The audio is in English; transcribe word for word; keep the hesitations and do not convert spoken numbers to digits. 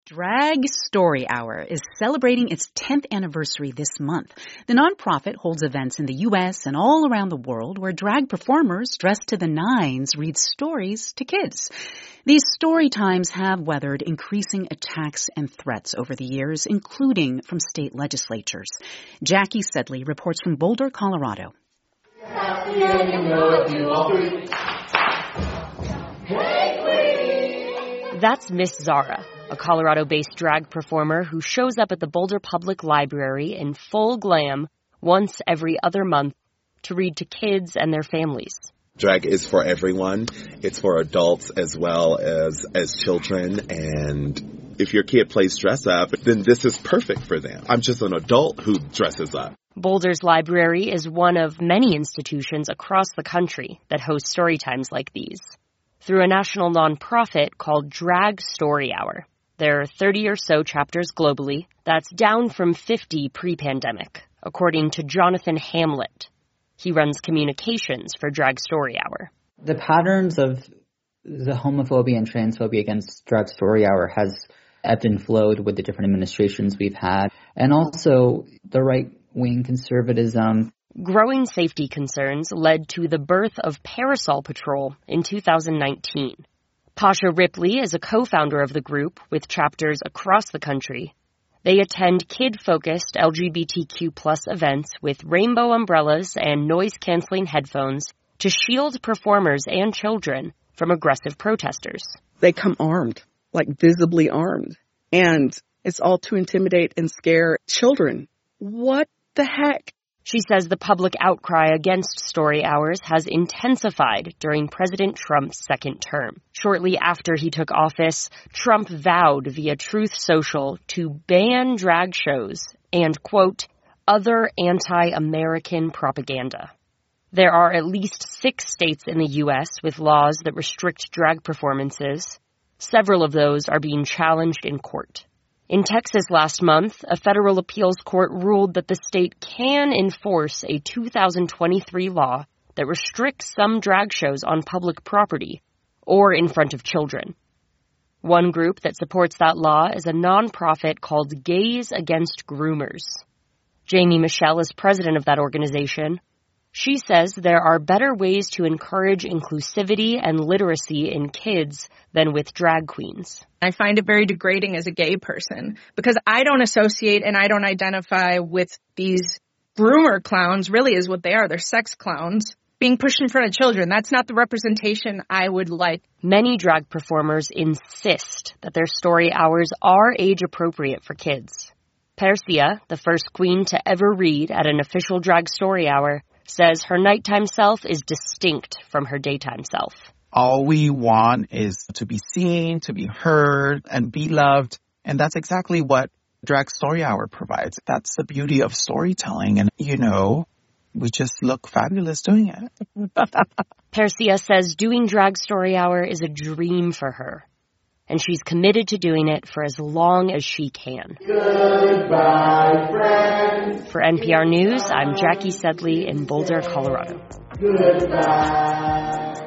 Drag Story Hour is celebrating its tenth anniversary this month. The nonprofit holds events in the U S and all around the world where drag performers dressed to the nines read stories to kids. These story times have weathered increasing attacks and threats over the years, including from state legislatures. Jackie Sedley reports from Boulder, Colorado. That's Miss Zara, a Colorado-based drag performer who shows up at the Boulder Public Library in full glam once every other month to read to kids and their families. Drag is for everyone. It's for adults as well as, as children. And if your kid plays dress up, then this is perfect for them. I'm just an adult who dresses up. Boulder's library is one of many institutions across the country that host story times like these, through a national nonprofit called Drag Story Hour. There are thirty or so chapters globally. That's down from fifty pre-pandemic, according to Jonathan Hamlet. He runs communications for Drag Story Hour. The patterns of the homophobia and transphobia against Drag Story Hour has ebbed and flowed with the different administrations we've had, and also the right-wing conservatism. Growing safety concerns led to the birth of Parasol Patrol in two thousand nineteen. Pasha Ripley is a co-founder of the group with chapters across the country. They attend kid-focused L G B T Q plus events with rainbow umbrellas and noise-canceling headphones to shield performers and children from aggressive protesters. They come armed, like visibly armed, and it's all to intimidate and scare children. What the heck? She says the public outcry against story hours has intensified during President Trump's second term. Shortly after he took office, Trump vowed via Truth Social to ban drag shows and, quote, other anti-American propaganda. There are at least six states in the U S with laws that restrict drag performances. Several of those are being challenged in court. In Texas last month, a federal appeals court ruled that the state can enforce a two thousand twenty-three law that restricts some drag shows on public property or in front of children. One group that supports that law is a nonprofit called Gays Against Groomers. Jamie Michelle is president of that organization. She says there are better ways to encourage inclusivity and literacy in kids than with drag queens. I find it very degrading as a gay person because I don't associate and I don't identify with these groomer clowns, really is what they are. They're sex clowns being pushed in front of children. That's not the representation I would like. Many drag performers insist that their story hours are age appropriate for kids. Persia, the first queen to ever read at an official drag story hour, says her nighttime self is distinct from her daytime self. All we want is to be seen, to be heard, and be loved. And that's exactly what Drag Story Hour provides. That's the beauty of storytelling. And, you know, we just look fabulous doing it. Persia says doing Drag Story Hour is a dream for her. And she's committed to doing it for as long as she can. Goodbye, friends. For N P R News, I'm Jackie Sedley in Boulder, Colorado. Goodbye.